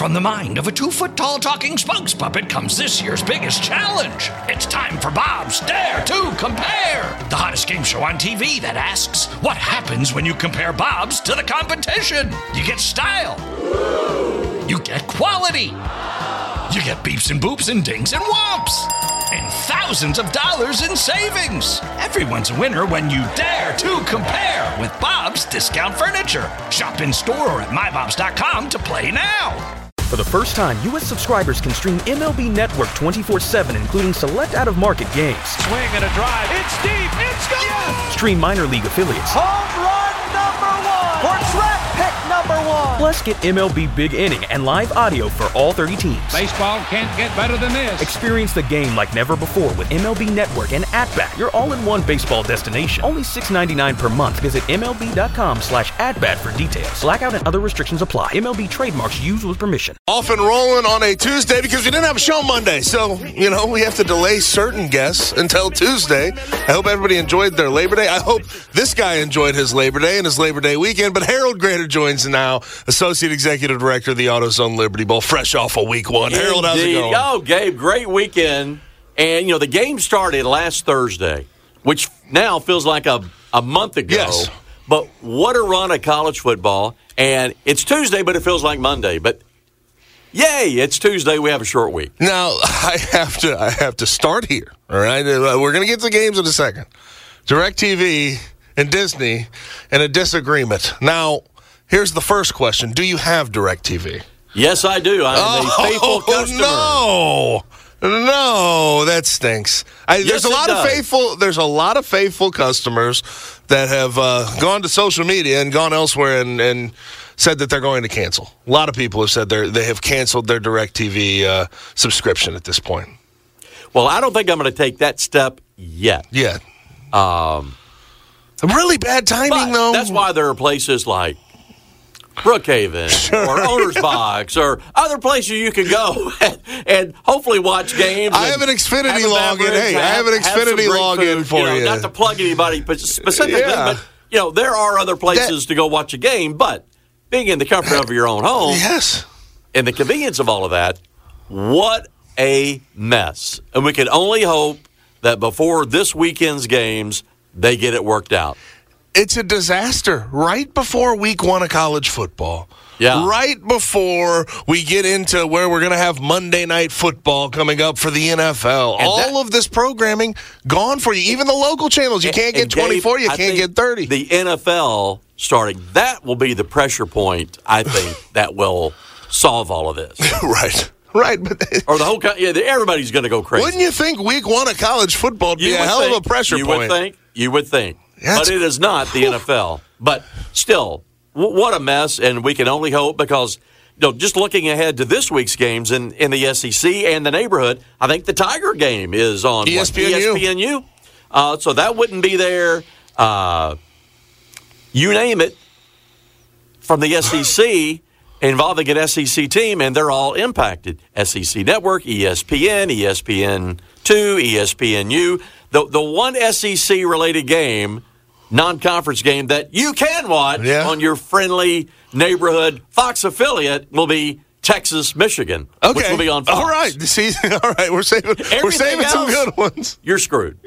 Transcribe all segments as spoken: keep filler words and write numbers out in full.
from the mind of a two-foot-tall talking spokes puppet comes this year's biggest challenge. It's time for Bob's Dare to Compare, the hottest game show on T V that asks, what happens when you compare Bob's to the competition? You get style. You get quality. You get beeps and boops and dings and whomps. And thousands of dollars in savings. Everyone's a winner when you dare to compare with Bob's Discount Furniture. Shop in store or at my bobs dot com to play now. For the first time, U S subscribers can stream M L B Network twenty-four seven, including select out-of-market games. Swing and a drive. It's deep. It's gone. Yes. Stream minor league affiliates. Home run number one. Or track pick number one. Plus, get M L B Big Inning and live audio for all thirty teams. Baseball can't get better than this. Experience the game like never before with M L B Network and At-Bat, your all-in-one baseball destination. Only six dollars and ninety-nine cents per month. Visit M L B dot com slash at-bat for details. Blackout and other restrictions apply. M L B trademarks used with permission. Off and rolling on a Tuesday because we didn't have a show Monday. So, you know, we have to delay certain guests until Tuesday. I hope everybody enjoyed their Labor Day. I hope this guy enjoyed his Labor Day and his Labor Day weekend. But Harold Grader joins now, Associate Executive Director of the AutoZone Liberty Bowl, fresh off of week one. Harold, how's it going? Oh, Gabe, great weekend. And, you know, the game started last Thursday, which now feels like a, a month ago. Yes. But what a run of college football. And it's Tuesday, but it feels like Monday. But yay, it's Tuesday. We have a short week. Now, I have to I have to start here, all right? We're going to get to the games in a second. DirecTV and Disney and a disagreement. Now, here's the first question. Do you have DirecTV? Yes, I do. I'm oh, a faithful customer. No. No, that stinks. I, Yes, there's a lot it of does. faithful. There's a lot of faithful customers that have uh, gone to social media and gone elsewhere and, and said that they're going to cancel. A lot of people have said they they have canceled their DirecTV uh, subscription at this point. Well, I don't think I'm going to take that step yet. Yeah, Um, really bad timing but though. that's why there are places like Brookhaven Sure. or Owner's Box or other places you can go and, and hopefully watch games. I and have an Xfinity have a login. beverage, Hey, I have an some Xfinity great login food, for you. Know, you. Not to plug anybody specifically, Yeah. but you know there are other places to go watch a game. But being in the comfort of your own home Yes. and the convenience of all of that, what a mess! And we can only hope that before this weekend's games, they get it worked out. It's a disaster right before week one of college football. Yeah. Right before we get into where we're going to have Monday Night Football coming up for the N F L. And All that- of this programming gone for you. Even the local channels. You can't get And Gabe, twenty-four, you I can't think get thirty. The N F L starting, that will be the pressure point, I think, that will solve all of this. Right. Right. But Or the whole, co- yeah, everybody's going to go crazy. wouldn't you think week one of college football would be You a would hell think, of a pressure you point? would think. You would think. Yeah, but it's- it is not the N F L. But still, w- what a mess, and we can only hope because, you know, just looking ahead to this week's games in, in the S E C and the neighborhood, I think the Tiger game is on E S P N U. E S P N U. Uh, so that wouldn't be there. Uh, you name it from the S E C involving an S E C team, and they're all impacted. S E C Network, E S P N, E S P N two, E S P N U. The, the one S E C-related game, non-conference game, that you can watch Yeah. on your friendly neighborhood Fox affiliate will be Texas, Michigan, Okay. which will be on Fox. All right. See, all right. We're saving, we're Everything saving some else- good ones. You're screwed.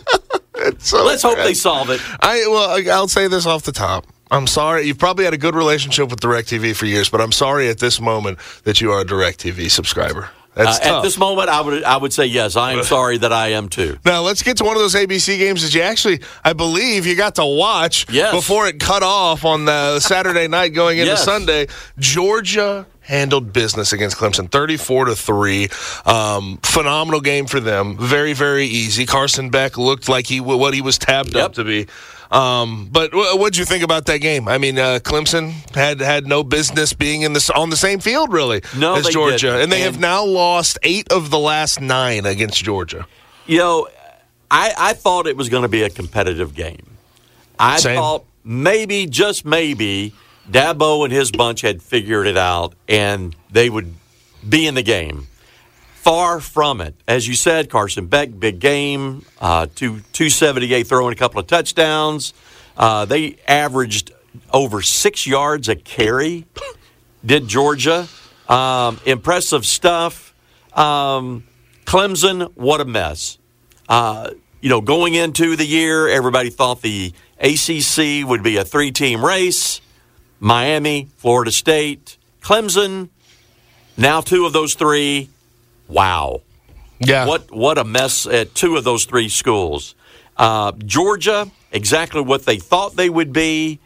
So Let's hope bad. they solve it. I well, I- I'll say this off the top. I'm sorry. You've probably had a good relationship with DirecTV for years, but I'm sorry at this moment that you are a DirecTV subscriber. That's Uh, tough. at this moment, I would I would say yes. I am sorry that I am too. Now, let's get to one of those A B C games that you actually, I believe, you got to watch Yes. before it cut off on the Saturday night going into Yes. Sunday. Georgia handled business against Clemson, thirty-four to three. Um, phenomenal game for them. Very, very easy. Carson Beck looked like he what he was tabbed Yep. up to be. Um, but what did you think about that game? I mean, uh, Clemson had had no business being in this on the same field really No, as they Georgia, didn't. and they And- have now lost eight of the last nine against Georgia. You know, I, I thought it was going to be a competitive game. I Same. thought maybe, just maybe, Dabo and his bunch had figured it out and they would be in the game. Far from it. As you said, Carson Beck, big game, uh, two, two seventy-eight throwing a couple of touchdowns. Uh, they averaged over six yards a carry, did Georgia. Um, impressive stuff. Um, Clemson, what a mess. Uh, you know, going into the year, everybody thought the A C C would be a three-team race. Miami, Florida State, Clemson, now two of those three. Wow. Yeah. What what a mess at two of those three schools. Uh, Georgia, exactly what they thought they would be.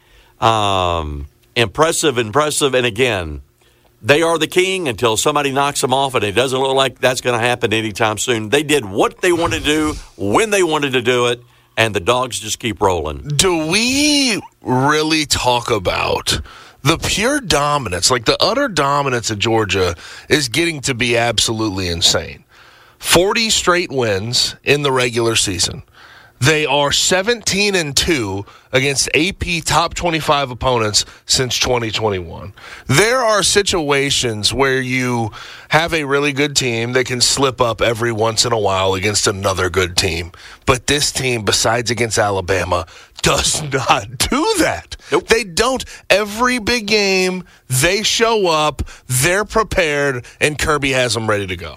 Um, impressive, impressive. And again, they are the king until somebody knocks them off, and it doesn't look like that's going to happen anytime soon. They did what they wanted to do, when they wanted to do it, and the dogs just keep rolling. Do we really talk about the pure dominance, like the utter dominance of Georgia is getting to be absolutely insane? forty straight wins in the regular season. They are seventeen and two against A P top twenty-five opponents since twenty twenty-one. There are situations where you have a really good team that can slip up every once in a while against another good team. But this team, besides against Alabama, does not do that. Nope. They don't. Every big game, they show up, they're prepared, and Kirby has them ready to go.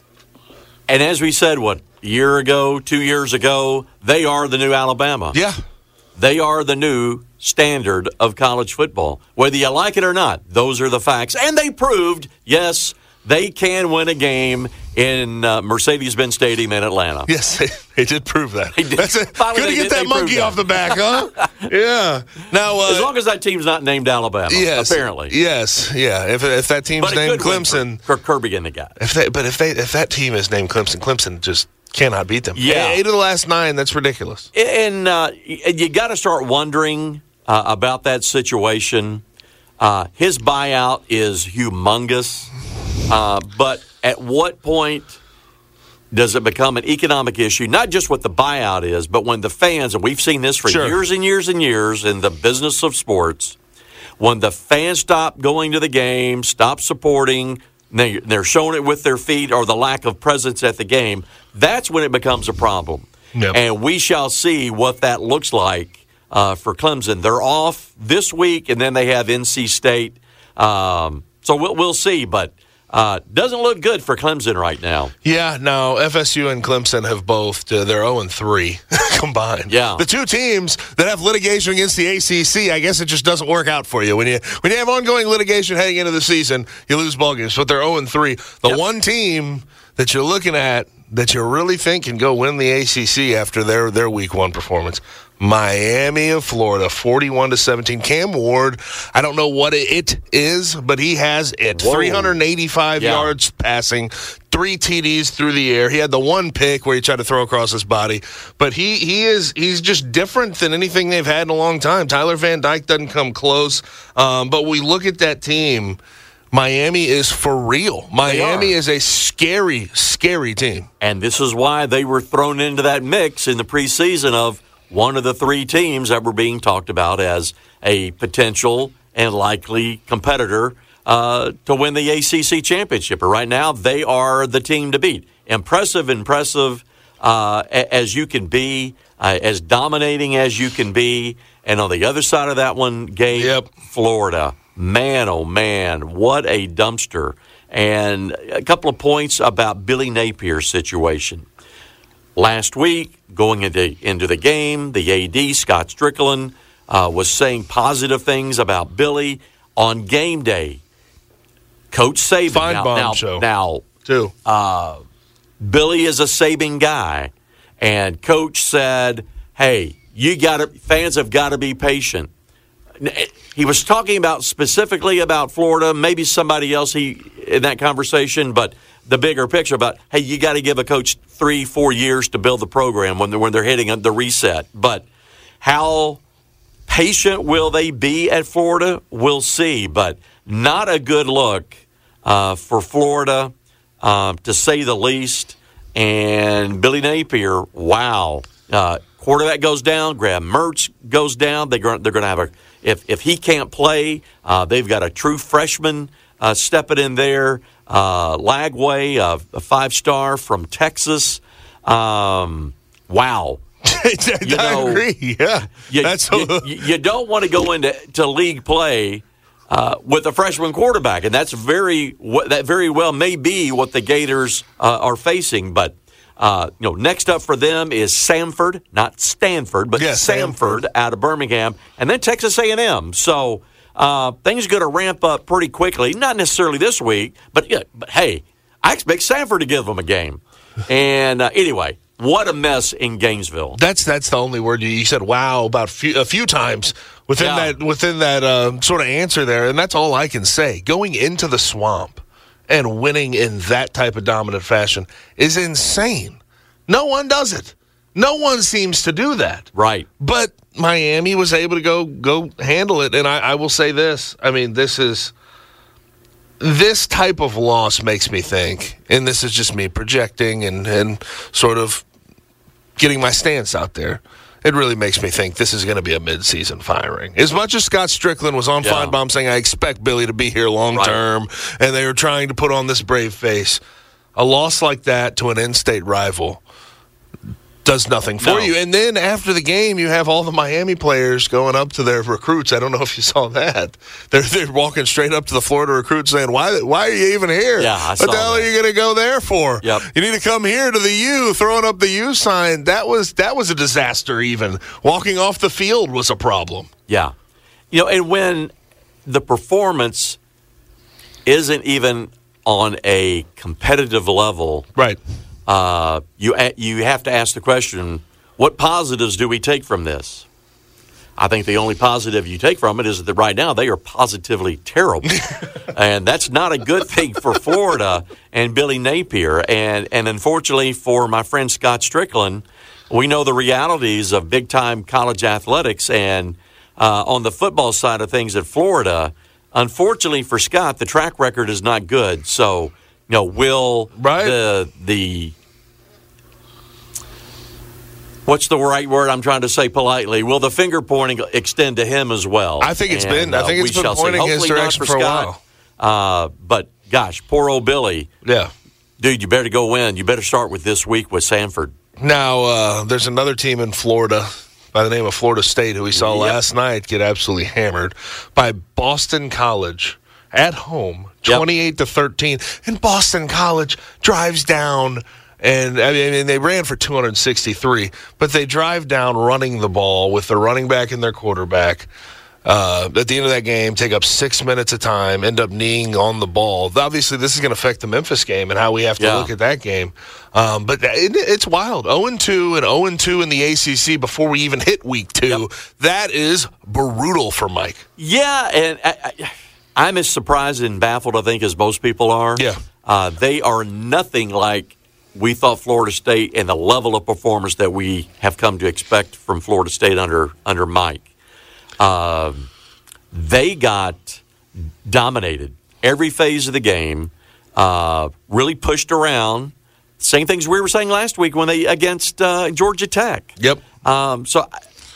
And as we said, what, a year ago, two years ago, they are the new Alabama. Yeah. They are the new standard of college football. Whether you like it or not, those are the facts. And they proved, yes, they can win a game in uh, Mercedes-Benz Stadium in Atlanta. Yes, they, they did prove that. They did. That's a, Finally, good to they get did- that they monkey proved off that. the back, huh? Yeah. Now, uh, As long as that team's not named Alabama, yes, apparently. Yes, yeah. If if that team's But a named good win Clemson, for, for Kirby and the guys. if they, but if they if that team is named Clemson, Clemson just cannot beat them. Yeah. Eight of the last nine. That's ridiculous. And uh, you got to start wondering uh, about that situation. Uh, his buyout is humongous, uh, but at what point does it become an economic issue? Not just what the buyout is, but when the fans, and we've seen this for Sure. years and years and years in the business of sports, when the fans stop going to the game, stop supporting, they, they're showing it with their feet or the lack of presence at the game, that's when it becomes a problem. Yep. And we shall see what that looks like uh, for Clemson. They're off this week, and then they have N C State. Um, so we'll, we'll see, but uh, doesn't look good for Clemson right now. Yeah, no, F S U and Clemson have both, uh, they're oh and three combined. Yeah. The two teams that have litigation against the A C C, I guess it just doesn't work out for you. When you when you have ongoing litigation heading into the season, you lose ball games, but they're oh and three. The Yep. one team that you're looking at that you really think can go win the A C C after their, their week one performance, Miami of Florida, forty-one to seventeen. Cam Ward, I don't know what it is, but he has it. Whoa. three hundred eighty-five Yeah. yards passing, three T Ds through the air. He had the one pick where he tried to throw across his body, but he he is he's just different than anything they've had in a long time. Tyler Van Dyke doesn't come close, um, but we look at that team. Miami is for real. Miami are. is a scary, scary team. And this is why they were thrown into that mix in the preseason of one of the three teams that were being talked about as a potential and likely competitor uh, to win the A C C championship. But right now, they are the team to beat. Impressive, impressive uh, a- as you can be, uh, as dominating as you can be. And on the other side of that one, Gabe, Yep. Florida. Man, oh, man, what a dumpster. And a couple of points about Billy Napier's situation. Last week, going into, into the game, the A D, Scott Strickland, uh, was saying positive things about Billy. On game day, Coach Saban. Fine now, bomb now, show. now Too. Billy is a Saban guy, and Coach said, hey, you got to, fans have got to be patient. He was talking about specifically about Florida, maybe somebody else he in that conversation, but the bigger picture about, hey, you got to give a coach three, four years to build the program when they're, when they're hitting the reset. But how patient will they be at Florida? We'll see, but not a good look uh, for Florida, uh, to say the least. And Billy Napier, wow. Uh, quarterback goes down, Graham Mertz goes down. They, they're going to have a If if he can't play, uh, they've got a true freshman uh, stepping in there. Uh, Lagway, uh, a five-star from Texas. Um, wow. I You know, agree. Yeah. You, That's you, you don't want to go into to league play uh, with a freshman quarterback, and that's very that very well may be what the Gators uh, are facing. But uh, you know, next up for them is Samford, not Stanford, but yeah, Samford, Samford out of Birmingham, and then Texas A and M. So uh, things are going to ramp up pretty quickly. Not necessarily this week, but yeah, but hey, I expect Samford to give them a game. And uh, anyway. What a mess in Gainesville. That's that's the only word you, you said. Wow, about few, a few times within Yeah. that within that uh, sort of answer there, and that's all I can say. Going into the swamp and winning in that type of dominant fashion is insane. No one does it. No one seems to do that. Right. But Miami was able to go go handle it, and I, I will say this. I mean, this is. This type of loss makes me think, and this is just me projecting and, and sort of getting my stance out there, it really makes me think this is going to be a midseason firing. As much as Scott Strickland was on Yeah. Feinbaum saying, I expect Billy to be here long term, right. and they were trying to put on this brave face, a loss like that to an in-state rival does nothing for No. you. And then after the game, you have all the Miami players going up to their recruits. I don't know if you saw that. They're they're walking straight up to the Florida recruits saying, "Why why are you even here? Yeah, I what saw the hell that. are you going to go there for? Yep. You need to come here to the U." Throwing up the U sign. That was that was a disaster. Even walking off the field was a problem. Yeah. You know, and when the performance isn't even on a competitive level, Right. uh, you you have to ask the question, what positives do we take from this? I think the only positive you take from it is that right now they are positively terrible. And that's not a good thing for Florida and Billy Napier. And, and unfortunately for my friend Scott Strickland, we know the realities of big-time college athletics. And uh, on the football side of things at Florida, unfortunately for Scott, the track record is not good. So, you know, will Right. the the what's the right word I'm trying to say politely? Will the finger pointing extend to him as well? I think it's And, been. I think uh, it's we been shall see. pointing his Hopefully not direction for a Scott. Uh, but gosh, poor old Billy, Yeah. dude, you better go win. You better start with this week with Samford. Now, uh, there's another team in Florida by the name of Florida State who we saw Yep. last night get absolutely hammered by Boston College at home, Yep. twenty-eight to thirteen. And Boston College drives down, and I mean, they ran for two hundred sixty-three, but they drive down running the ball with their running back and their quarterback. Uh, at the end of that game, take up six minutes of time, end up kneeing on the ball. Obviously, this is going to affect the Memphis game and how we have to Yeah. look at that game. Um, but it, it's wild. oh and two and oh and two in the A C C before we even hit week two. Yep. That is brutal for Mike. Yeah, and I, I, I'm as surprised and baffled, I think, as most people are. Yeah. Uh, they are nothing like we thought Florida State and the level of performance that we have come to expect from Florida State under under Mike. Uh, they got dominated every phase of the game, uh, really pushed around. Same things we were saying last week when they against uh, Georgia Tech. Yep. Um, so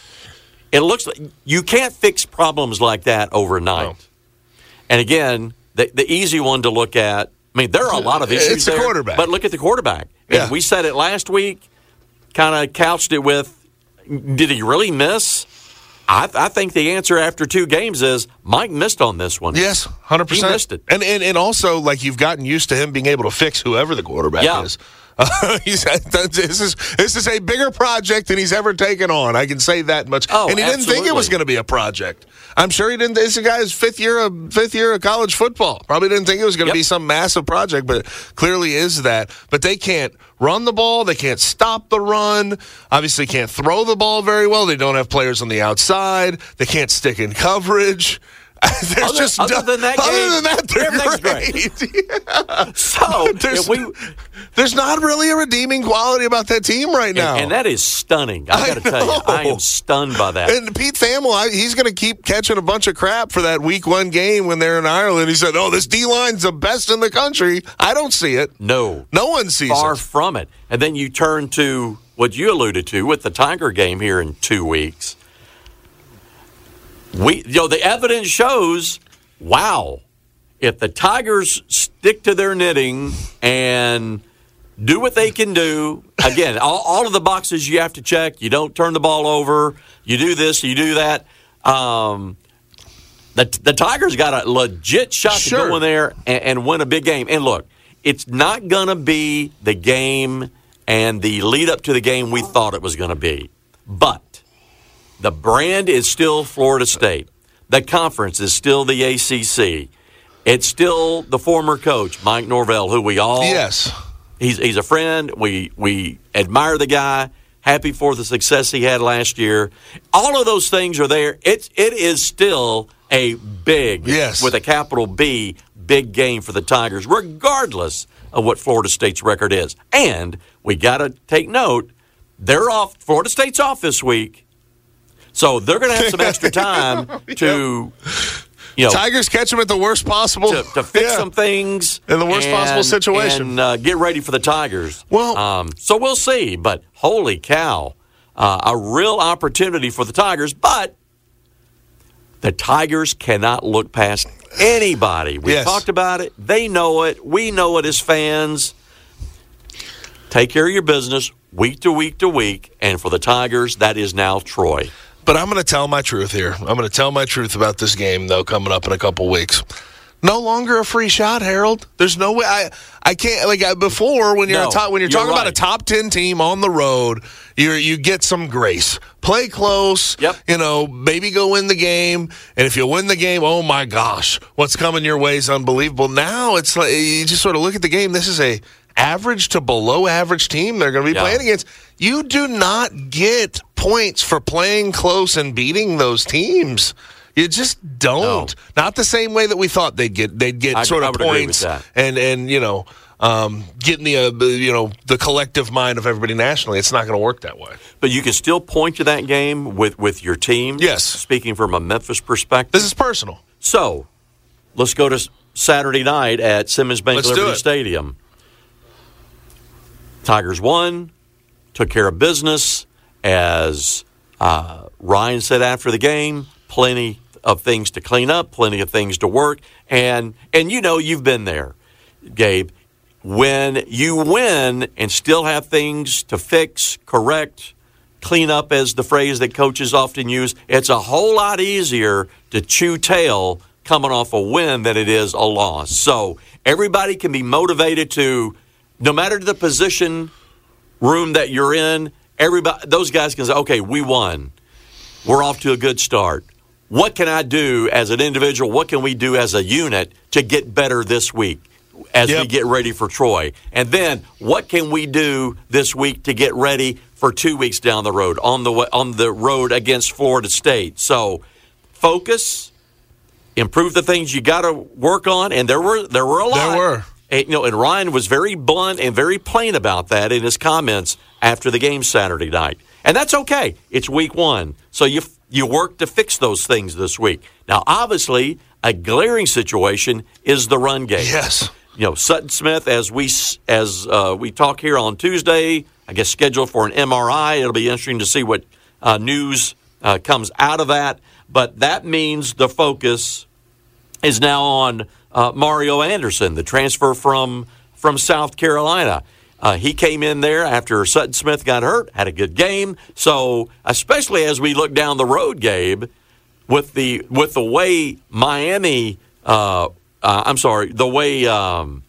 it looks like you can't fix problems like that overnight. No. And again, the, the easy one to look at, I mean, there are a lot of issues It's the there, quarterback. but look at the quarterback. Yeah. And we said it last week, kind of couched it with, did he really miss? I, I think the answer after two games is Mike missed on this one. Yes, one hundred percent. He missed it. And, and and also, like, you've gotten used to him being able to fix whoever the quarterback Yeah. is. Uh, he's, this is this is a bigger project than he's ever taken on. I can say that much. Oh, and he didn't think it was absolutely. going to be a project. I'm sure he didn't. This is a guy's fifth year of fifth year of college football. Probably didn't think it was going to Yep. be some massive project, but it clearly is that. But they can't run the ball. They can't stop the run. Obviously, can't throw the ball very well. They don't have players on the outside. They can't stick in coverage. There's Other- just other than that other game, than that, they're everything's great. Yeah. So There's, if we, there's not really a redeeming quality about that team right now. and, and that is stunning. I got to tell you, I know. am stunned by that. And Pete Thamel, I, he's going to keep catching a bunch of crap for that week one game when they're in Ireland. He said, oh, this D-line's the best in the country. I don't see it. no, No one sees far it. from it. And then you turn to what you alluded to with the Tiger game here in two weeks. We, you know, the evidence shows, wow, if the Tigers stick to their knitting and do what they can do, again, all, all of the boxes you have to check. You don't turn the ball over. You do this, you do that. Um, the the Tigers got a legit shot Sure. to go in there and, and win a big game. And look, it's not going to be the game and the lead up to the game we thought it was going to be. But the brand is still Florida State. The conference is still the A C C. It's still the former coach, Mike Norvell, who we all Yes. He's he's a friend. We we admire the guy. Happy for the success he had last year. All of those things are there. It's it is still a big, yes. with a capital B, big game for the Tigers, regardless of what Florida State's record is. And we got to take note, they're off. Florida State's off this week, so they're going to have some extra time to. You know, Tigers catch them at the worst possible to, to fix yeah. some things in the worst and, possible situation, and uh, get ready for the Tigers. Well, um, so we'll see. But holy cow, uh, a real opportunity for the Tigers. But the Tigers cannot look past anybody. We yes. talked about it. They know it. We know it as fans. Take care of your business week to week to week. And for the Tigers, that is now Troy. But I'm going to tell my truth here. I'm going to tell my truth about this game, though, coming up in a couple weeks. No longer a free shot, Harold. There's no way. I I can't like I, before when you're No, a top, when you're, you're talking right. about a top ten team on the road. You you get some grace. Play close. Yep. You know, maybe go win the game. And if you win the game, oh my gosh, what's coming your way is unbelievable. Now it's like you just sort of look at the game. This is a average to below average team they're going to be Yeah. playing against. You do not get points for playing close and beating those teams. You just don't. No. Not the same way that we thought they'd get. They'd get I- sort I of would agree with points that. and and you know um, getting the uh, you know the collective mind of everybody nationally. It's not going to work that way. But you can still point to that game with, with your team. Yes. Speaking from a Memphis perspective. This is personal. So, let's go to Saturday night at Simmons Bank Let's do Liberty it. Stadium. Tigers won, took care of business. As uh, Ryan said after the game, plenty of things to clean up, plenty of things to work. And, and you know, you've been there, Gabe. When you win and still have things to fix, correct, clean up, as the phrase that coaches often use, it's a whole lot easier to chew tail coming off a win than it is a loss. So everybody can be motivated to, no matter the position room that you're in, everybody, those guys can say, okay, we won. We're off to a good start. What can I do as an individual? What can we do as a unit to get better this week as Yep. we get ready for Troy? And then what can we do this week to get ready for two weeks down the road on the on the road against Florida State? So focus, improve the things you got to work on, and there were there were a lot. There were. And, you know, and Ryan was very blunt and very plain about that in his comments after the game Saturday night. And that's okay. It's week one. So you you work to fix those things this week. Now, obviously, a glaring situation is the run game. Yes. You know, Sutton Smith, as we as uh, we talk here on Tuesday, I guess scheduled for an M R I. It'll be interesting to see what uh, news uh, comes out of that. But that means the focus is now on uh, Mario Anderson, the transfer from from South Carolina. Uh, he came in there after Sutton Smith got hurt, had a good game. So, especially as we look down the road, Gabe, with the with the way Miami, uh, uh, I'm sorry, the way um,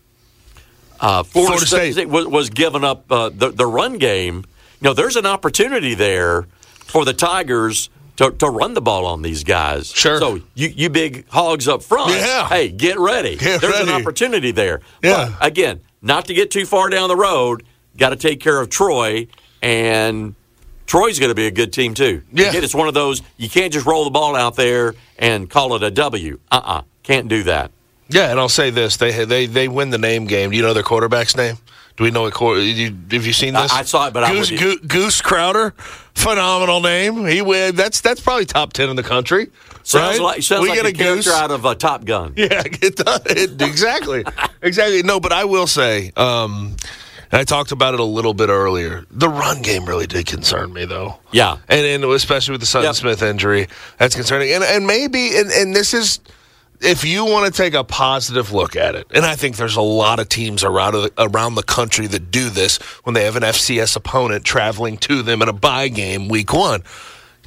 uh, Florida, Florida State, State. was, was giving up uh, the the run game. You know, there's an opportunity there for the Tigers to, to run the ball on these guys. Sure. So you, you big hogs up front, Yeah. hey, get ready. Get There's ready. an opportunity there. Yeah. But again, not to get too far down the road, got to take care of Troy, and Troy's going to be a good team too. Yeah. Again, it's one of those, you can't just roll the ball out there and call it a W. Uh-uh. Can't do that. Yeah, and I'll say this: they they they win the name game. Do you know their quarterback's name? Do we know what quarter? You, have you seen this? I, I saw it, but I Goose, would. Go, Goose Crowder, phenomenal name. He win. That's that's probably top ten in the country. Sounds right? like sounds we like get a, a character goose. out of uh, Top Gun. Yeah, get the, exactly, exactly. No, but I will say, um, and I talked about it a little bit earlier. The run game really did concern me, though. Yeah. and, and especially with the Sutton Yep. Smith injury, that's concerning. And and maybe, and, and this is, if you want to take a positive look at it, and I think there's a lot of teams around the, around the country that do this when they have an F C S opponent traveling to them in a bye game week one.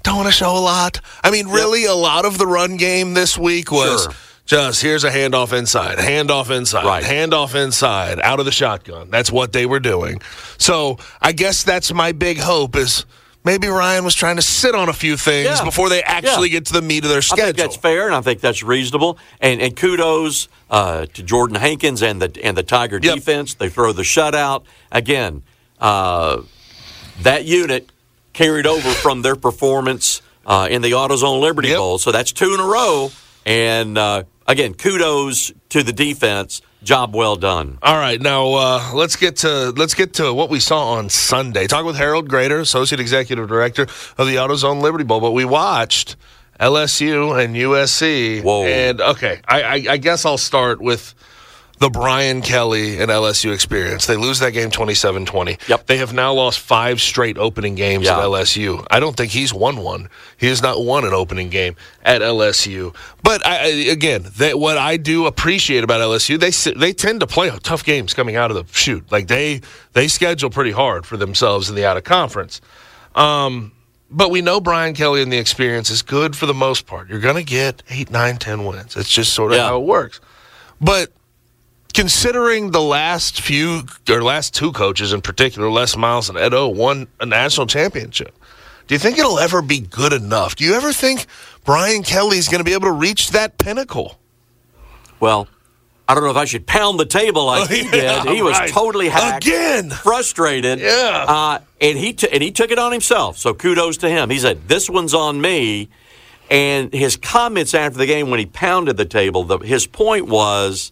don't want to show a lot. I mean, really, yep. a lot of the run game this week was sure. just here's a handoff inside, handoff inside, right. handoff inside, out of the shotgun. That's what they were doing. So I guess that's my big hope is maybe Ryan was trying to sit on a few things yeah. before they actually yeah. get to the meat of their schedule. I think that's fair, and I think that's reasonable. And, and kudos uh, to Jordan Hankins and the and the Tiger yep. defense. They throw the shutout. Again, uh, that unit carried over from their performance uh, in the AutoZone Liberty yep. Bowl. So that's two in a row. And, uh, again, kudos to the defense. Job well done. All right, now uh, let's get to let's get to what we saw on Sunday. Talk with Harold Grader, Associate Executive Director of the AutoZone Liberty Bowl. But we watched L S U and U S C. Whoa. And, okay, I, I, I guess I'll start with the Brian Kelly and L S U experience. They lose that game twenty-seven twenty. Yep. They have now lost five straight opening games yeah. at L S U. I don't think he's won one. He has not won an opening game at L S U. But, I, again, that what I do appreciate about L S U, they they tend to play tough games coming out of the chute. Like, they, they schedule pretty hard for themselves in the out-of-conference. Um, but we know Brian Kelly and the experience is good for the most part. You're going to get eight, nine, ten wins. It's just sort of yeah. how it works. But considering the last few or last two coaches in particular, Les Miles and Ed O, won a national championship, do you think it'll ever be good enough? Do you ever think Brian Kelly's going to be able to reach that pinnacle? Well, I don't know if I should pound the table like oh, he yeah, did. He was right. totally hacked, again, frustrated. Yeah, uh, and he t- and he took it on himself. So kudos to him. He said, "This one's on me." And his comments after the game when he pounded the table, the, his point was,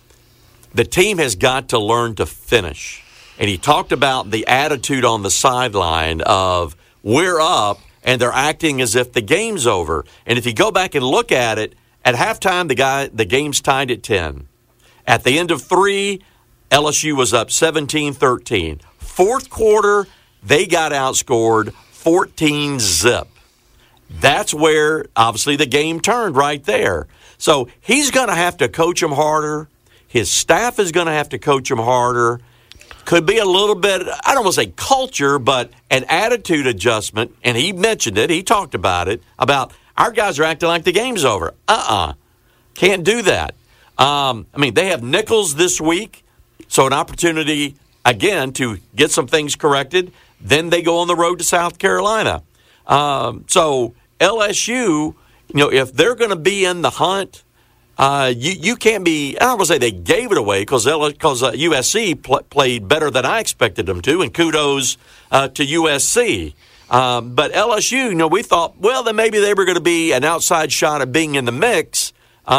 the team has got to learn to finish. And he talked about the attitude on the sideline of, we're up, and they're acting as if the game's over. And if you go back and look at it, at halftime, the guy the game's tied at ten. At the end of three, L S U was up seventeen thirteen. Fourth quarter, they got outscored fourteen zip. That's where, obviously, the game turned right there. So he's going to have to coach them harder. His staff is going to have to coach him harder. Could be a little bit, I don't want to say culture, but an attitude adjustment. And he mentioned it. He talked about it, about our guys are acting like the game's over. Uh-uh. Can't do that. Um, I mean, they have Nichols this week, so an opportunity, again, to get some things corrected. Then they go on the road to South Carolina. Um, so L S U, you know, if they're going to be in the hunt, Uh, you you can't be. I don't want to say they gave it away because because uh, U S C pl- played better than I expected them to, and kudos uh, to U S C. Um, but L S U, you know, we thought, well, then maybe they were going to be an outside shot of being in the mix.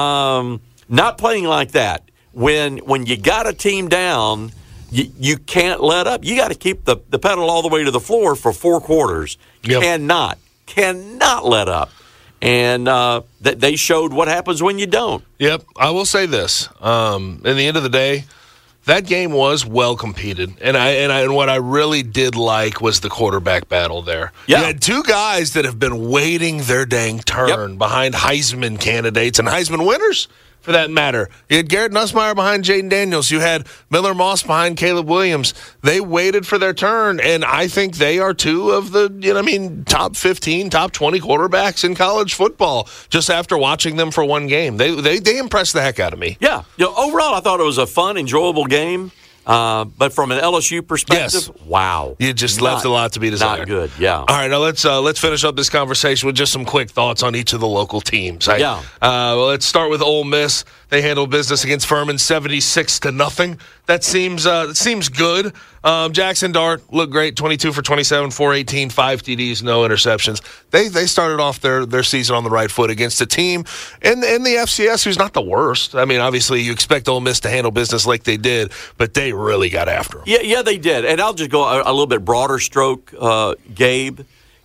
Um, not playing like that. When when you got a team down, you, you can't let up. You got to keep the, the pedal all the way to the floor for four quarters. Yep. Cannot, cannot let up. And uh, that they showed what happens when you don't. Yep. I will say this. Um, in the end of the day, that game was well competed. And I, and I and what I really did like was the quarterback battle there. Yeah. You had two guys that have been waiting their dang turn Yep. behind Heisman candidates and Heisman winners, for that matter. You had Garrett Nussmeier behind Jaden Daniels. You had Miller Moss behind Caleb Williams. They waited for their turn, and I think they are two of the, you know, I mean, top fifteen, top twenty quarterbacks in college football. Just after watching them for one game, they they they impressed the heck out of me. Yeah, you know, overall, I thought it was a fun, enjoyable game. Uh, but from an L S U perspective, yes. wow, You just not, left a lot to be desired. Not good, yeah. All right, now let's uh, let's finish up this conversation with just some quick thoughts on each of the local teams. I, Yeah. Uh, well, let's start with Ole Miss. They handled business against Furman, seventy-six to nothing. That seems uh, that seems good. Um, Jackson Dart looked great, twenty-two for twenty-seven, four eighteen, five T Ds, no interceptions. They they started off their, their season on the right foot against a team in in the F C S who's not the worst. I mean, obviously you expect Ole Miss to handle business like they did, but they really got after them. Yeah, yeah, they did. And I'll just go a, a little bit broader stroke. Uh, Gabe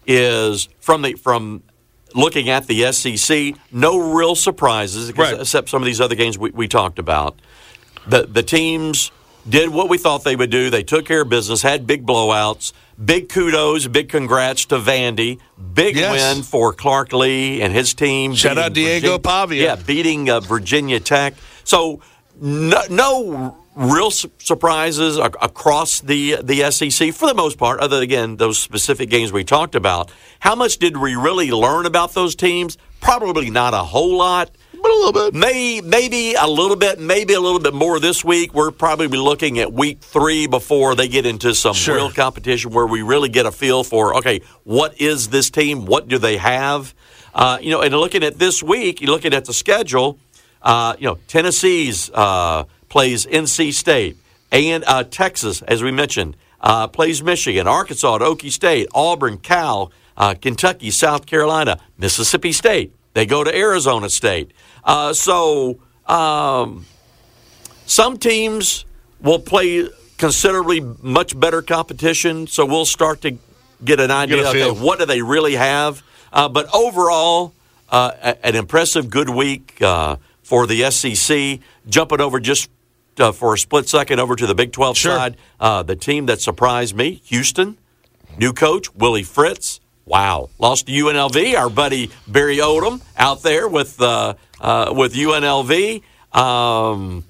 is from the from. Looking at the S E C, no real surprises, Right. except some of these other games we, we talked about. The the teams did what we thought they would do. They took care of business, had big blowouts. Big kudos, big congrats to Vandy. Big Yes. win for Clark Lee and his team. Shout out beating Diego Virginia, Pavia. Yeah, beating uh, Virginia Tech. So no, no real su- surprises ac- across the the S E C for the most part, other than, again, those specific games we talked about. How much did we really learn about those teams? Probably not a whole lot. But a little bit. May, maybe a little bit, maybe a little bit more this week. We're probably looking at week three before they get into some Sure. real competition where we really get a feel for, okay, what is this team? What do they have? Uh, you know, and looking at this week, you're looking at the schedule, uh, you know, Tennessee's uh, plays N C State, and uh, Texas, as we mentioned, uh, plays Michigan, Arkansas at Okie State, Auburn, Cal, uh, Kentucky, South Carolina, Mississippi State. They go to Arizona State. Uh, so um, some teams will play considerably much better competition, so we'll start to get an idea Get a of feel. what do they really have. Uh, but overall, uh, a- an impressive good week uh, for the S E C. Jumping over just uh, for a split second over to the Big twelve Sure. side, uh, the team that surprised me, Houston, new coach, Willie Fritz. Wow, lost to U N L V. Our buddy Barry Odom out there with uh, uh, with U N L V. Um,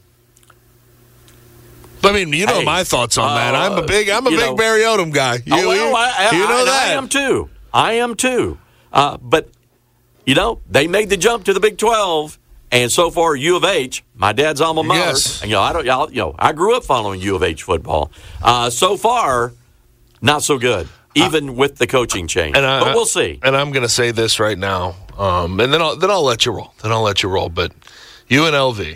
I mean, you know Hey, my thoughts on that. I'm a big, I'm a you big know- Barry Odom guy. You, oh, well, I, I, you know I, that. I am too. I am too. Uh, but you know, they made the jump to the Big twelve, and so far U of H, my dad's alma mater. Yes. And, you know, I don't. Y'all, you know, I grew up following U of H football. Uh, so far, not so good. Even with the coaching change, And I, but we'll see. And I'm going to say this right now, um, and then I'll then I'll let you roll. Then I'll let you roll. But U N L V,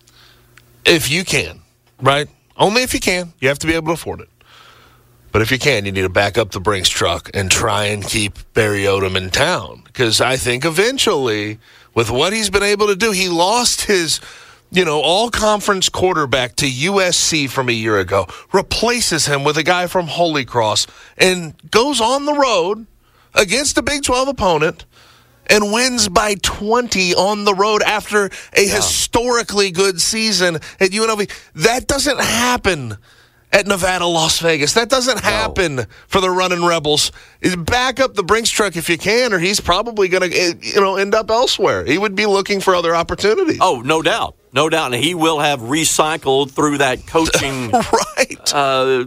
if you can, right? Only if you can. You have to be able to afford it. But if you can, you need to back up the Brinks truck and try and keep Barry Odom in town. Because I think eventually, with what he's been able to do, he lost his, you know, all-conference quarterback to U S C from a year ago, replaces him with a guy from Holy Cross, and goes on the road against a Big twelve opponent and wins by twenty on the road after a historically good season at U N L V. That doesn't happen at Nevada, Las Vegas. That doesn't happen for the Running Rebels. Back up the Brinks truck if you can, or he's probably going to, you know, end up elsewhere. He would be looking for other opportunities. Oh, no doubt, no doubt, and he will have recycled through that coaching right. uh,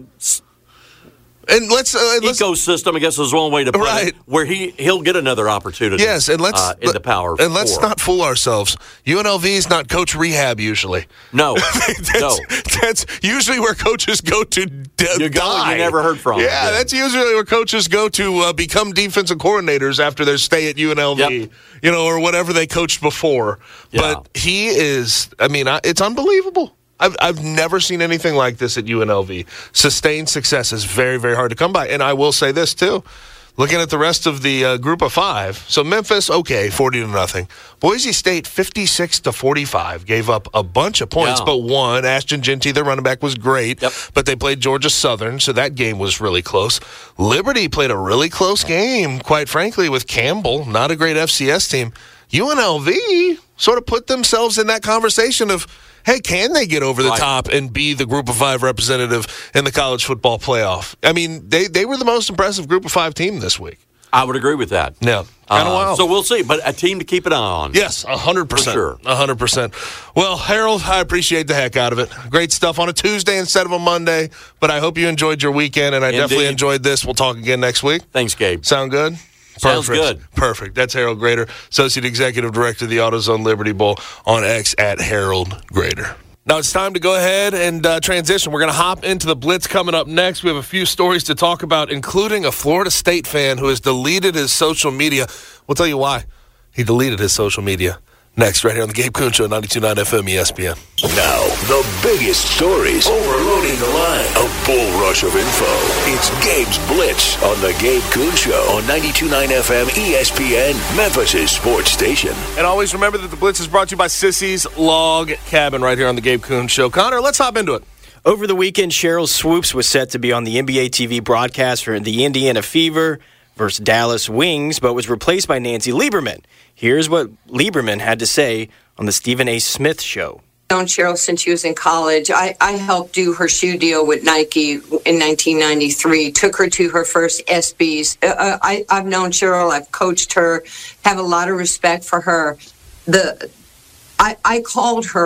and let's, uh, let's ecosystem, I guess is one way to put Right. it, where he, he'll get another opportunity. Yes, and let's uh, in the power. and let's four. not fool ourselves. U N L V is not coach rehab usually. No, that's, no. that's usually where coaches go to d- You go and die. you never heard from them. Yeah, Yeah. that's usually where coaches go to uh, become defensive coordinators after their stay at U N L V, Yep. you know, or whatever they coached before. Yeah. But he is, I mean, I, it's unbelievable. I've, I've never seen anything like this at U N L V. Sustained success is very, very hard to come by. And I will say this, too. Looking at the rest of the uh, group of five, so Memphis, okay, forty to nothing. Boise State, fifty-six to forty-five, gave up a bunch of points, Yeah. but won. Ashton Genty, their running back, was great, Yep. but they played Georgia Southern, so that game was really close. Liberty played a really close game, quite frankly, with Campbell, not a great F C S team. U N L V sort of put themselves in that conversation of, hey, can they get over the Right. top and be the group of five representative in the college football playoff? I mean, they, they were the most impressive group of five team this week. I would agree with that. Yeah, kind of Uh, wild. So we'll see, but a team to keep an eye on. Yes, one hundred percent. For sure. one hundred percent. Well, Harold, I appreciate the heck out of it. Great stuff on a Tuesday instead of a Monday, but I hope you enjoyed your weekend, and I definitely Indeed. enjoyed this. We'll talk again next week. Thanks, Gabe. Sound good? Sounds Perfect. good. Perfect. That's Harold Grader, Associate Executive Director of the AutoZone Liberty Bowl, on X at Harold Grader. Now it's time to go ahead and uh, transition. We're going to hop into the Blitz coming up next. We have a few stories to talk about, including a Florida State fan who has deleted his social media. We'll tell you why he deleted his social media. Next, right here on the Gabe Kuhn Show, ninety-two point nine F M E S P N. Now, the biggest stories overloading the line. A bull rush of info. It's Gabe's Blitz on the Gabe Kuhn Show on ninety-two point nine F M E S P N, Memphis' sports station. And always remember that the Blitz is brought to you by Sissy's Log Cabin right here on the Gabe Kuhn Show. Connor, let's hop into it. Over the weekend, Cheryl Swoops was set to be on the N B A T V broadcast for the Indiana Fever versus Dallas Wings, but was replaced by Nancy Lieberman. Here's what Lieberman had to say on the Stephen A. Smith Show. I've known Cheryl since she was in college. I, I helped do her shoe deal with Nike in nineteen ninety-three, took her to her first S Bs. Uh, I, I've known Cheryl. I've coached her, have a lot of respect for her. The I, I called her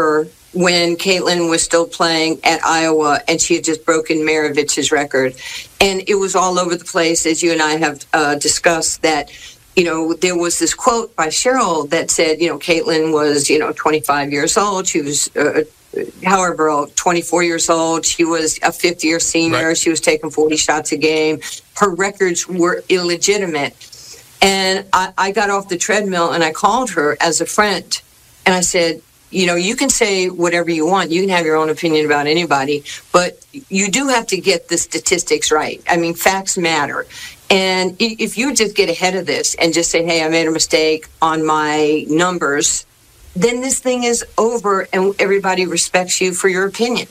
when Caitlin was still playing at Iowa, and she had just broken Maravich's record. And it was all over the place, as you and I have uh, discussed, that, you know, there was this quote by Cheryl that said, you know, Caitlin was, you know, twenty-five years old. She was, uh, however old, twenty-four years old. She was a fifth-year senior. Right. She was taking forty shots a game. Her records were illegitimate. And I, I got off the treadmill, and I called her as a friend, and I said, you know, you can say whatever you want. You can have your own opinion about anybody, but you do have to get the statistics right. I mean, facts matter. And if you just get ahead of this and just say, hey, I made a mistake on my numbers, then this thing is over and everybody respects you for your opinion.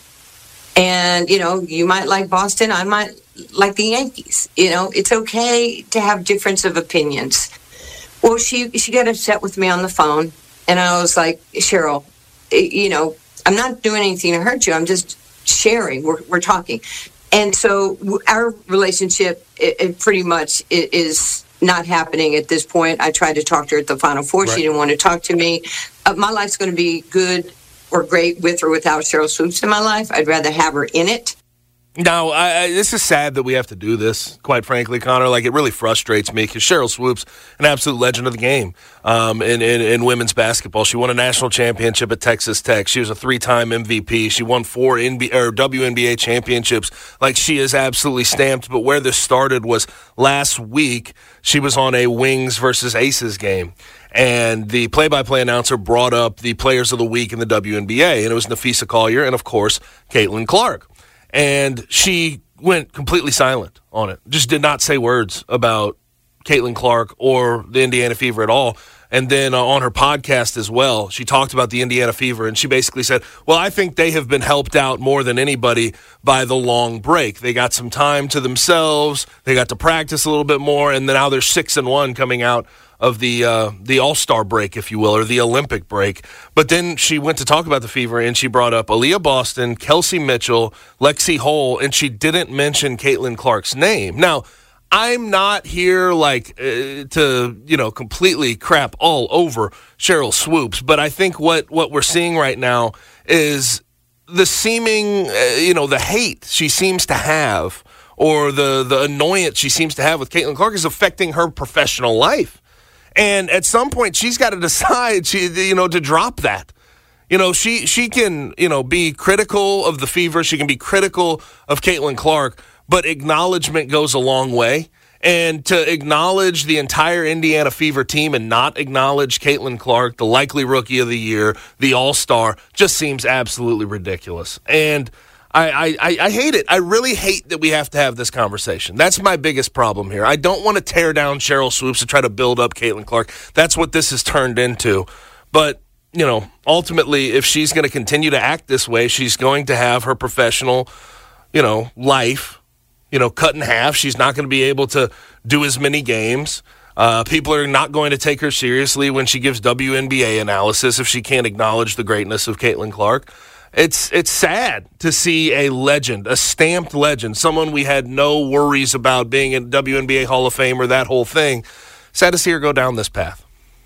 And, you know, you might like Boston. I might like the Yankees. You know, it's okay to have difference of opinions. Well, she, she got upset with me on the phone. And I was like, Cheryl, you know, I'm not doing anything to hurt you. I'm just sharing. We're, we're talking. And so our relationship it, it pretty much is not happening at this point. I tried to talk to her at the Final Four. Right. She didn't want to talk to me. Uh, my life's going to be good or great with or without Cheryl Swoops in my life. I'd rather have her in it. No, I, I, this is sad that we have to do this, quite frankly, Connor. Like, it really frustrates me because Cheryl Swoops, an absolute legend of the game um, in, in, in women's basketball. She won a national championship at Texas Tech. She was a three-time M V P. She won four N B A, or W N B A championships. Like, she is absolutely stamped. But where this started was last week, she was on a Wings versus Aces game. And the play-by-play announcer brought up the players of the week in the W N B A. And it was Napheesa Collier and, of course, Caitlin Clark. And she went completely silent on it. Just did not say words about Caitlin Clark or the Indiana Fever at all. And then uh, on her podcast as well, she talked about the Indiana Fever, and she basically said, well, I think they have been helped out more than anybody by the long break. They got some time to themselves. They got to practice a little bit more, and then now they're six and one coming out of the uh, the All-Star break, if you will, or the Olympic break. But then she went to talk about the Fever, and she brought up Aaliyah Boston, Kelsey Mitchell, Lexi Hull, and she didn't mention Caitlin Clark's name. Now, I'm not here like uh, to, you know, completely crap all over Cheryl Swoops, but I think what, what we're seeing right now is the seeming, uh, you know, the hate she seems to have or the, the annoyance she seems to have with Caitlin Clark is affecting her professional life. And at some point, she's got to decide, she, you know, to drop that. You know, she she can, you know, be critical of the Fever. She can be critical of Caitlin Clark, but acknowledgement goes a long way. And to acknowledge the entire Indiana Fever team and not acknowledge Caitlin Clark, the likely Rookie of the Year, the All-Star, just seems absolutely ridiculous. And I, I, I hate it. I really hate that we have to have this conversation. That's my biggest problem here. I don't want to tear down Cheryl Swoops to try to build up Caitlin Clark. That's what this has turned into. But, you know, ultimately, if she's going to continue to act this way, she's going to have her professional, you know, life, you know, cut in half. She's not going to be able to do as many games. Uh, people are not going to take her seriously when she gives W N B A analysis if she can't acknowledge the greatness of Caitlin Clark. It's it's sad to see a legend, a stamped legend, someone we had no worries about being a W N B A Hall of Fame or that whole thing. Sad to see her go down this path.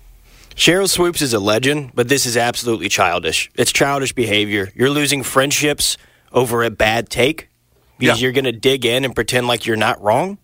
Cheryl Swoops is a legend, but this is absolutely childish. It's childish behavior. You're losing friendships over a bad take because yeah. you're going to dig in and pretend like you're not wrong.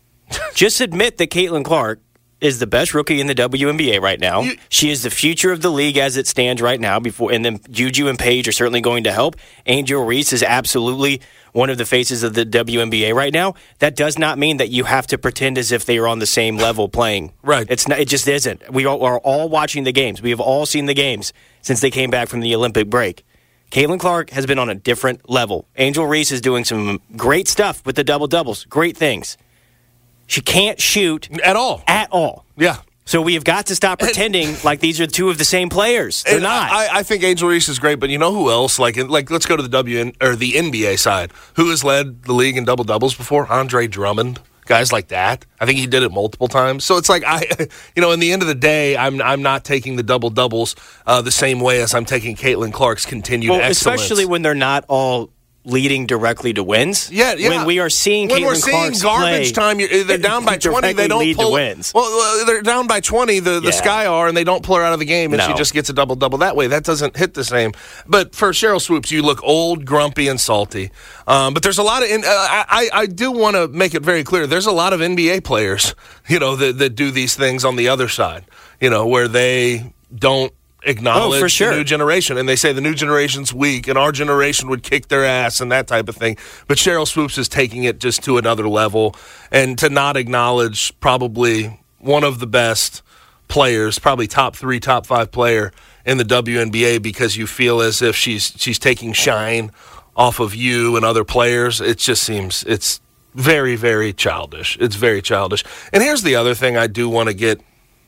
Just admit that Caitlin Clark is the best rookie in the W N B A right now. You, she is the future of the league as it stands right now. Before, and then Juju and Paige are certainly going to help. Angel Reese is absolutely one of the faces of the W N B A right now. That does not mean that you have to pretend as if they are on the same level playing. Right. It's not, it just isn't. We all, are all watching the games. We have all seen the games since they came back from the Olympic break. Caitlin Clark has been on a different level. Angel Reese is doing some great stuff with the double-doubles. Great things. She can't shoot at all. At all. Yeah. So we have got to stop pretending and, like these are two of the same players. They're not. I, I think Angel Reese is great, but you know who else? Like, like let's go to the W N or the N B A side. Who has led the league in double doubles before? Andre Drummond. Guys like that. I think he did it multiple times. So it's like I, you know, in the end of the day, I'm I'm not taking the double doubles uh, the same way as I'm taking Caitlin Clark's continued well, excellence. Especially when they're not all leading directly to wins. Yeah, yeah. When we are seeing when Caitlin we're seeing Clark's garbage play, time, you're, they're down by twenty. They don't lead pull to wins. Well, they're down by twenty. The the Yeah. Sky are, and they don't pull her out of the game, and No. she just gets a double double that way. That doesn't hit the same. But for Cheryl Swoops, you look old, grumpy, and salty. Um, but there's a lot of. Uh, I I do want to make it very clear. There's a lot of N B A players, you know, that that do these things on the other side. You know, where they don't acknowledge Oh, for sure. the new generation, and they say the new generation's weak, and our generation would kick their ass, and that type of thing. But Cheryl Swoops is taking it just to another level, and to not acknowledge probably one of the best players, probably top three, top five player in the W N B A, because you feel as if she's she's taking shine off of you and other players. It just seems it's very, very childish. It's very childish. And here's the other thing I do want to get.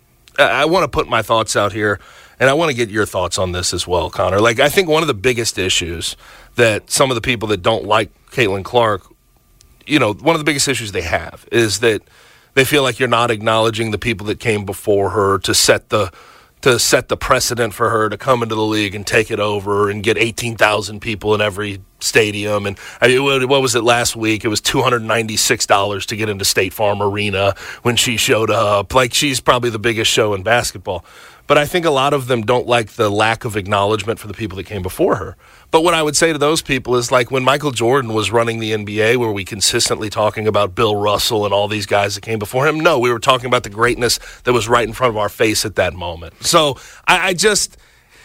I want to put my thoughts out here, and I want to get your thoughts on this as well, Connor. Like, I think one of the biggest issues that some of the people that don't like Caitlin Clark, you know, one of the biggest issues they have is that they feel like you're not acknowledging the people that came before her to set the to set the precedent for her to come into the league and take it over and get eighteen thousand people in every stadium. And I mean, what was it last week? It was two hundred ninety-six dollars to get into State Farm Arena when she showed up. Like, she's probably the biggest show in basketball. But I think a lot of them don't like the lack of acknowledgement for the people that came before her. But what I would say to those people is, like, when Michael Jordan was running the N B A, were we consistently talking about Bill Russell and all these guys that came before him? No, we were talking about the greatness that was right in front of our face at that moment. So I, I just,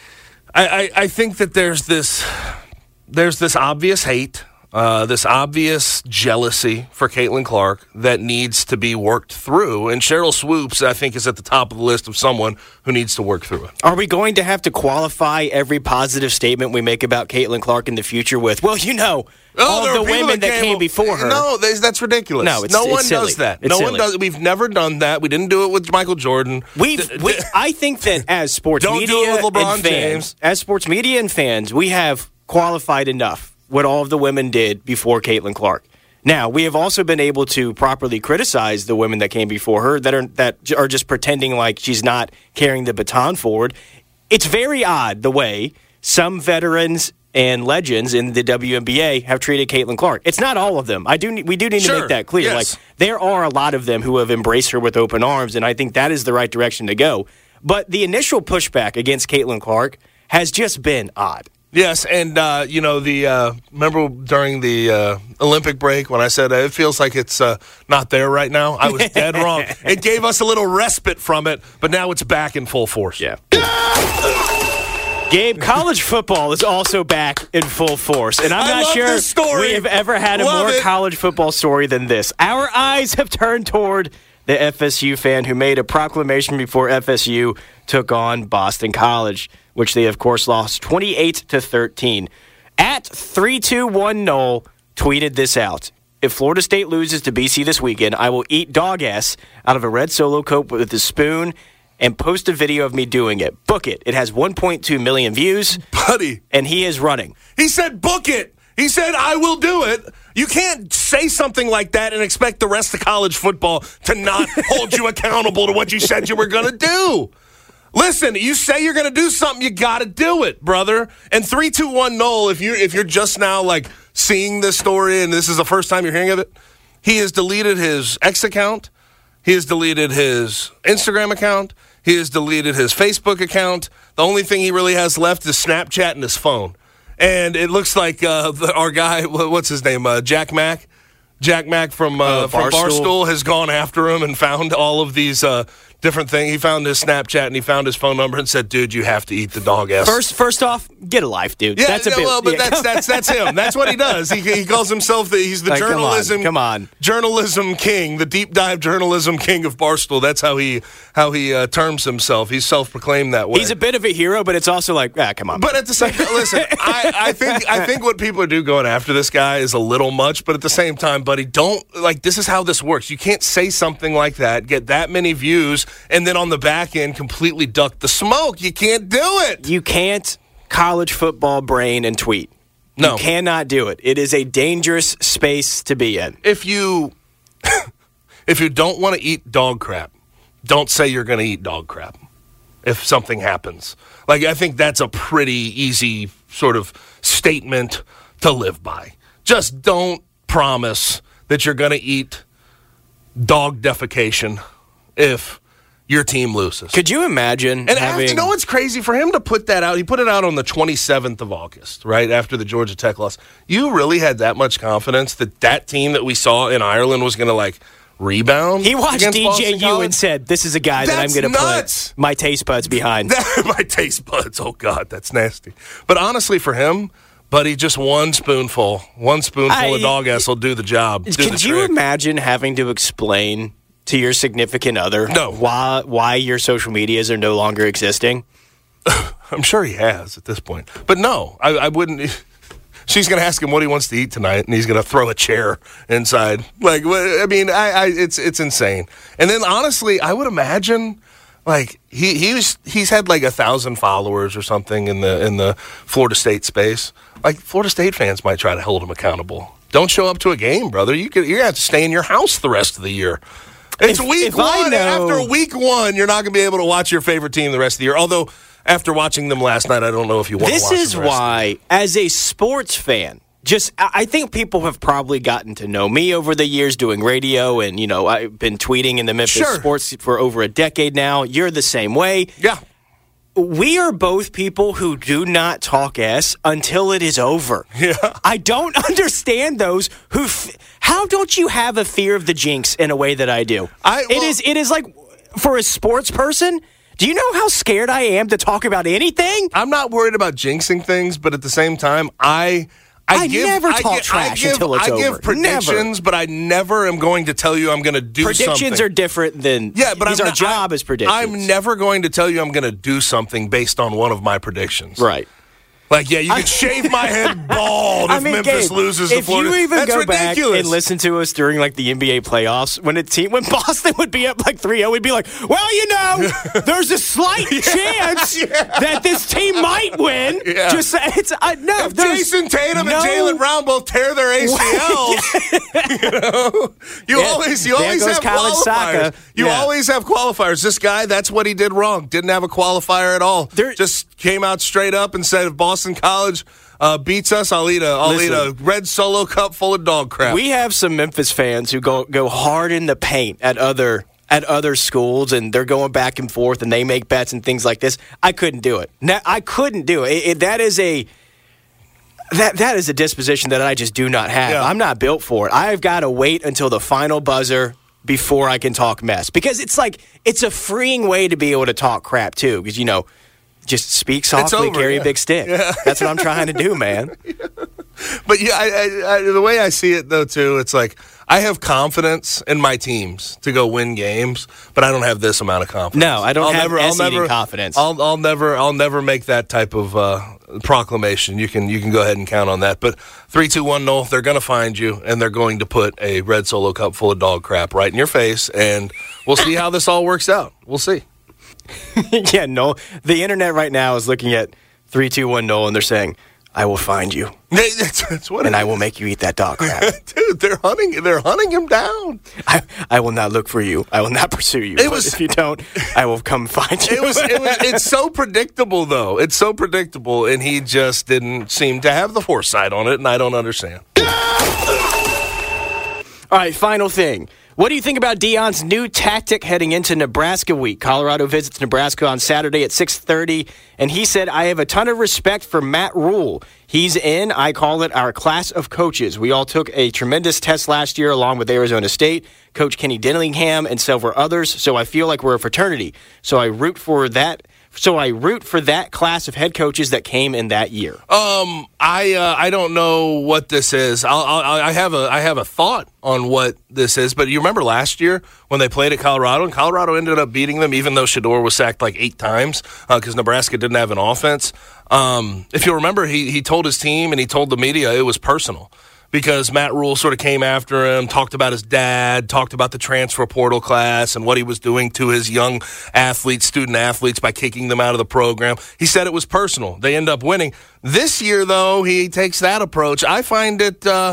I, I, I think that there's this, there's this obvious hate, uh, this obvious jealousy for Caitlin Clark that needs to be worked through. And Cheryl Swoops, I think, is at the top of the list of someone who needs to work through it. Are we going to have to qualify every positive statement we make about Caitlin Clark in the future with, well, you know, Oh, all there the are people women that came, came before her? No, they- that's ridiculous. No, it's- no it's one silly. does that. It's no silly. one does. We've never done that. We didn't do it with Michael Jordan. We've, we, I think that as sports Don't do media it with LeBron and fans, James. as sports media and fans, we have qualified enough what all of the women did before Caitlin Clark. Now, we have also been able to properly criticize the women that came before her that are that are just pretending like she's not carrying the baton forward. It's very odd the way some veterans and legends in the W N B A have treated Caitlin Clark. It's not all of them. I do. We do need Sure. to make that clear. Yes. Like, there are a lot of them who have embraced her with open arms, and I think that is the right direction to go. But the initial pushback against Caitlin Clark has just been odd. Yes, and, uh, you know, the uh, remember during the uh, Olympic break when I said uh, it feels like it's uh, not there right now? I was dead wrong. It gave us a little respite from it, but now it's back in full force. Yeah. Gabe, college football is also back in full force, and I'm I not love sure this story. we have ever had a Love more it. college football story than this. Our eyes have turned toward the F S U fan who made a proclamation before F S U took on Boston College, which they, of course, lost twenty-eight to thirteen. At three two one Noel tweeted this out. If Florida State loses to B C this weekend, I will eat dog ass out of a red Solo Cup with a spoon and post a video of me doing it. Book it. It has one point two million views. Buddy. And he is running. He said, book it. He said, I will do it. You can't say something like that and expect the rest of college football to not hold you accountable to what you said you were going to do. Listen, you say you're going to do something, you got to do it, brother. And three two one Noel, if you're, if you're just now like seeing this story and this is the first time you're hearing of it, he has deleted his X account. He has deleted his Instagram account. He has deleted his Facebook account. The only thing he really has left is Snapchat and his phone. And it looks like uh, the, our guy, what's his name, uh, Jack Mack? Jack Mack from, uh, uh, from Barstool. Barstool has gone after him and found all of these uh, different things. He found his Snapchat and he found his phone number and said, dude, you have to eat the dog ass. First, first off, get a life, dude. Yeah, that's a yeah, bit. well, but yeah. that's that's that's him. That's what he does. He he calls himself the he's the Like, come on, journalism come on. journalism king, the deep dive journalism king of Barstool. That's how he how he uh, terms himself. He's self proclaimed that way. He's a bit of a hero, but it's also like, ah, come on. But at the same time, listen, I, I think I think what people do going after this guy is a little much. But at the same time, buddy, don't like this is how this works. You can't say something like that, get that many views, and then on the back end completely duck the smoke. You can't do it. You can't college football brain and tweet. No. You cannot do it. It is a dangerous space to be in. If you if you don't want to eat dog crap, don't say you're going to eat dog crap if something happens. Like, I think that's a pretty easy sort of statement to live by. just don't promise that you're going to eat dog defecation if your team loses. Could you imagine and having... after, you know what's crazy? For him to put that out, he put it out on the twenty-seventh of August, right after the Georgia Tech loss. You really had that much confidence that that team that we saw in Ireland was going to, like, rebound? He watched D J U and said, this is a guy that I'm going to put my taste buds behind. My taste buds. Oh, God, that's nasty. But honestly, for him, buddy, just one spoonful, one spoonful I, of dog ass will do the job. Do could the you trick. imagine having to explain to your significant other no. why why your social medias are no longer existing? I'm sure he has at this point. But no, I, I wouldn't. She's going to ask him what he wants to eat tonight, and he's going to throw a chair inside. Like, I mean, I, I, it's it's insane. And then, honestly, I would imagine, like, he he was he's had like a thousand followers or something in the in the Florida State space. Like, Florida State fans might try to hold him accountable. Don't show up to a game, brother. You could, you're going to have to stay in your house the rest of the year. It's if, week if one. Know, after week one, you're not going to be able to watch your favorite team the rest of the year. Although, after watching them last night, I don't know if you want to watch them. This is why, as a sports fan, just I think people have probably gotten to know me over the years doing radio, and you know I've been tweeting in the Memphis sure. sports for over a decade now. You're the same way. Yeah. We are both people who do not talk S until it is over. Yeah. I don't understand those who. F- how don't you have a fear of the jinx in a way that I do? I, well, it is. It is like for a sports person. Do you know how scared I am to talk about anything? I'm not worried about jinxing things, but at the same time, I. I, I give, never talk I give, trash I give, until it's I over. give predictions, never. but I never am going to tell you I'm going to do predictions something. Predictions are different than yeah, but these I'm our not, job I, as predictions. I'm never going to tell you I'm going to do something based on one of my predictions. Right. Like, yeah, you can shave my head bald if I mean, Memphis Gabe, loses to Florida. If you even That's go ridiculous. back and listen to us during, like, the N B A playoffs, when a team, when Boston would be up, like, three oh, we'd be like, well, you know, there's a slight yeah, chance yeah. that this team might win. Yeah. Just, it's, uh, no. If Jason Tatum no, and Jaylen Brown both tear their A C Ls, you know, you yeah, always, you always have qualifiers. Soccer. You yeah. always have qualifiers. This guy, that's what he did wrong. Didn't have a qualifier at all. There, Just came out straight up and said, if Boston College Uh, beats us, I'll eat a I'll Listen, eat a red Solo cup full of dog crap. We have some Memphis fans who go go hard in the paint at other at other schools, and they're going back and forth, and they make bets and things like this. I couldn't do it. Now, I couldn't do it. It, it. That is a that that is a disposition that I just do not have. Yeah. I'm not built for it. I've got to wait until the final buzzer before I can talk mess, because it's like it's a freeing way to be able to talk crap too, because you know. Just speak softly, over, carry yeah. a big stick. Yeah. That's what I'm trying to do, man. Yeah. But yeah, I, I, I, the way I see it, though, too, it's like I have confidence in my teams to go win games, but I don't have this amount of confidence. No, I don't I'll have never, I'll never, confidence. I'll, I'll never, I'll never make that type of uh, proclamation. You can, you can go ahead and count on that. But three, two, one, no. They're going to find you, and they're going to put a red Solo cup full of dog crap right in your face, and we'll see how this all works out. We'll see. yeah, no. The internet right now is looking at three, two, one, no, and they're saying, "I will find you, that's, that's what and I will make you eat that dog crap." Dude, they're hunting. They're hunting him down. I, I will not look for you. I will not pursue you. It was, if you don't, I will come find you. It was, it was. It's so predictable, though. It's so predictable, and he just didn't seem to have the foresight on it, and I don't understand. All right, final thing. What do you think about Deion's new tactic heading into Nebraska week? Colorado visits Nebraska on Saturday at six thirty, and he said, I have a ton of respect for Matt Rule. He's in, I call it our class of coaches. We all took a tremendous test last year along with Arizona State, Coach Kenny Dillingham, and several others, so I feel like we're a fraternity. So I root for that. So I root for that class of head coaches that came in that year. Um, I uh, I don't know what this is. I'll, I'll, I have a I have a thought on what this is. But you remember last year when they played at Colorado, and Colorado ended up beating them, even though Shedeur was sacked like eight times because uh, Nebraska didn't have an offense. Um, if you remember, he he told his team and he told the media it was personal. Because Matt Rule sort of came after him, talked about his dad, talked about the transfer portal class and what he was doing to his young athletes, student athletes, by kicking them out of the program. He said it was personal. They end up winning. This year, though, he takes that approach. I find it uh,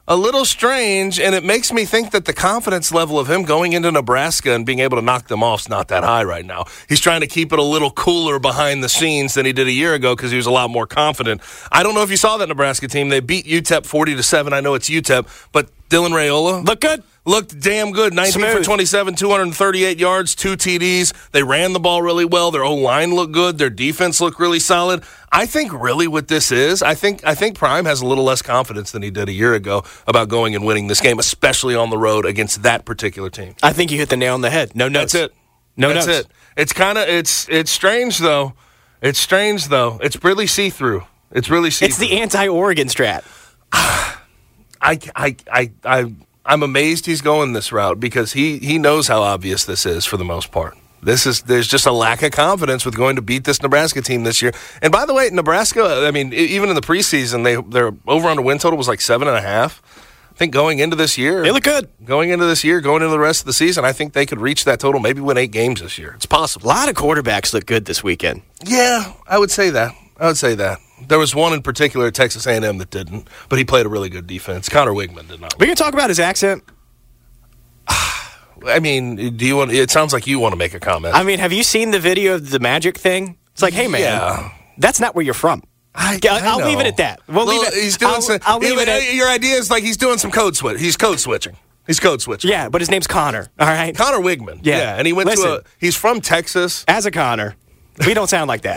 a little strange, and it makes me think that the confidence level of him going into Nebraska and being able to knock them off is not that high right now. He's trying to keep it a little cooler behind the scenes than he did a year ago because he was a lot more confident. I don't know if you saw that Nebraska team. They beat U T E P forty to seven. I know it's U T E P, but Dylan Raiola look good. Looked damn good. nineteen Smooth. for twenty-seven, two hundred thirty-eight yards, two T Ds. They ran the ball really well. Their O-line looked good. Their defense looked really solid. I think really what this is, I think I think Prime has a little less confidence than he did a year ago about going and winning this game, especially on the road against that particular team. I think you hit the nail on the head. No notes. That's it. No That's notes. it. It's kind of it's it's strange though. It's strange though. It's really see-through. It's really see-through. It's the anti-Oregon strat. I I I I I'm amazed he's going this route because he he knows how obvious this is for the most part. This is there's just a lack of confidence with going to beat this Nebraska team this year. And by the way, Nebraska, I mean, even in the preseason, they their over under win total was like seven and a half. I think going into this year, they look good. Going into this year, going into the rest of the season, I think they could reach that total, maybe win eight games this year. It's possible. A lot of quarterbacks look good this weekend. Yeah, I would say that. I would say that. There was one in particular at Texas A and M that didn't, but he played a really good defense. Connor Wigman did not. We can talk about his accent. I mean, do you want? It sounds like you want to make a comment. I mean, have you seen the video of the magic thing? It's like, hey man, yeah. that's not where you're from. I, I'll, I I'll know. leave it at that. We'll well, leave it. He's doing I'll, some. I'll leave he, it at, your idea is like he's doing some code switch. He's code switching. He's code switching. yeah, but his name's Connor. All right, Connor Wigman. Yeah. yeah, and he went Listen. to a. He's from Texas. as a Connor, we don't sound like that.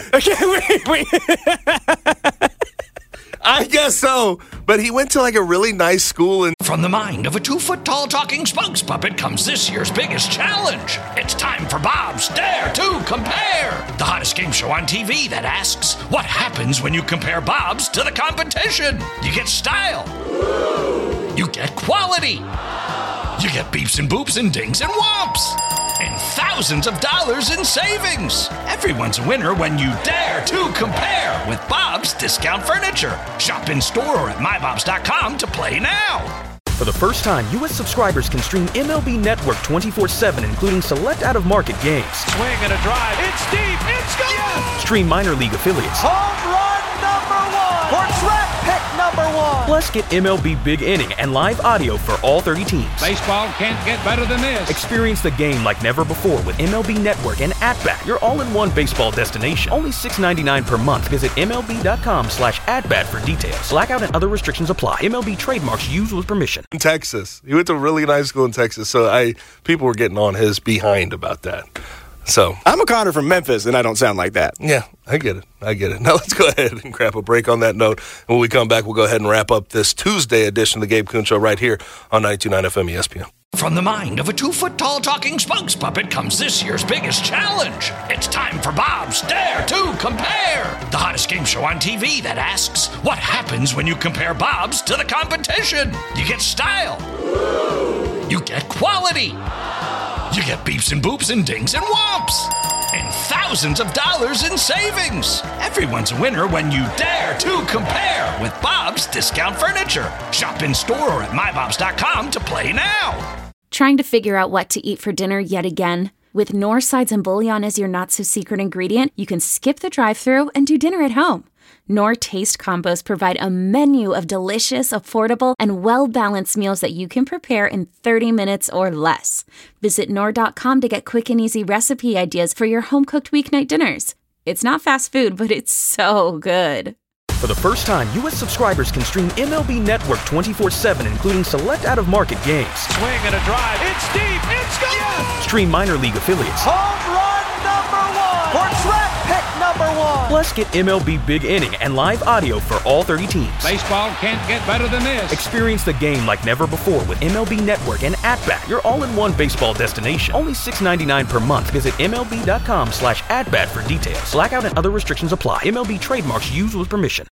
Okay, we, we, I guess so, but he went to like a really nice school in. From the mind of a two-foot-tall talking spokes puppet comes this year's biggest challenge. It's time for Bob's Dare to Compare, the hottest game show on T V that asks, what happens when you compare Bob's to the competition? You get style. You get quality. You get beeps and boops and dings and whomps. And thousands of dollars in savings. Everyone's a winner when you dare to compare with Bob's Discount Furniture. Shop in store or at my bobs dot com to play now. For the first time, U S subscribers can stream M L B Network twenty-four seven, including select out-of-market games. Swing and a drive. It's deep. It's gone. Yes. Stream minor league affiliates. Home run number one. For track pick number one. Plus, get M L B Big Inning and live audio for all thirty teams. Baseball can't get better than this. Experience the game like never before with M L B Network and At-Bat, your all-in-one baseball destination. Only six ninety-nine per month. Visit M L B dot com slash at-bat for details. Blackout and other restrictions apply. M L B trademarks used with permission. In Texas. He went to a really nice school in Texas, so I people were getting on his behind about that. So I'm a Connor from Memphis, and I don't sound like that. yeah, I get it. I get it. Now let's go ahead and grab a break on that note. And when we come back, we'll go ahead and wrap up this Tuesday edition of the Gabe Kuhn Show right here on ninety-two point nine F M E S P N. From the mind of a two-foot-tall talking spokes puppet comes this year's biggest challenge. It's time for Bob's Dare to Compare, the hottest game show on T V that asks, what happens when you compare Bob's to the competition? You get style. You get quality. You get beeps and boops and dings and whomps. And thousands of dollars in savings. Everyone's a winner when you dare to compare with Bob's Discount Furniture. Shop in store or at my bobs dot com to play now. Trying to figure out what to eat for dinner yet again? With Knorr sides and bouillon as your not-so-secret ingredient, you can skip the drive-thru and do dinner at home. Knorr Taste Combos provide a menu of delicious, affordable, and well-balanced meals that you can prepare in thirty minutes or less. Visit Knorr dot com to get quick and easy recipe ideas for your home-cooked weeknight dinners. It's not fast food, but it's so good. For the first time, U S subscribers can stream M L B Network twenty-four seven, including select out-of-market games. Swing and a drive. It's deep. It's gone. Yes. Stream minor league affiliates. Home run number one. For track pick number one. Plus, get M L B Big Inning and live audio for all thirty teams. Baseball can't get better than this. Experience the game like never before with M L B Network and At-Bat, your all-in-one baseball destination. Only six ninety-nine per month. Visit M L B dot com slash at-bat for details. Blackout and other restrictions apply. M L B trademarks used with permission.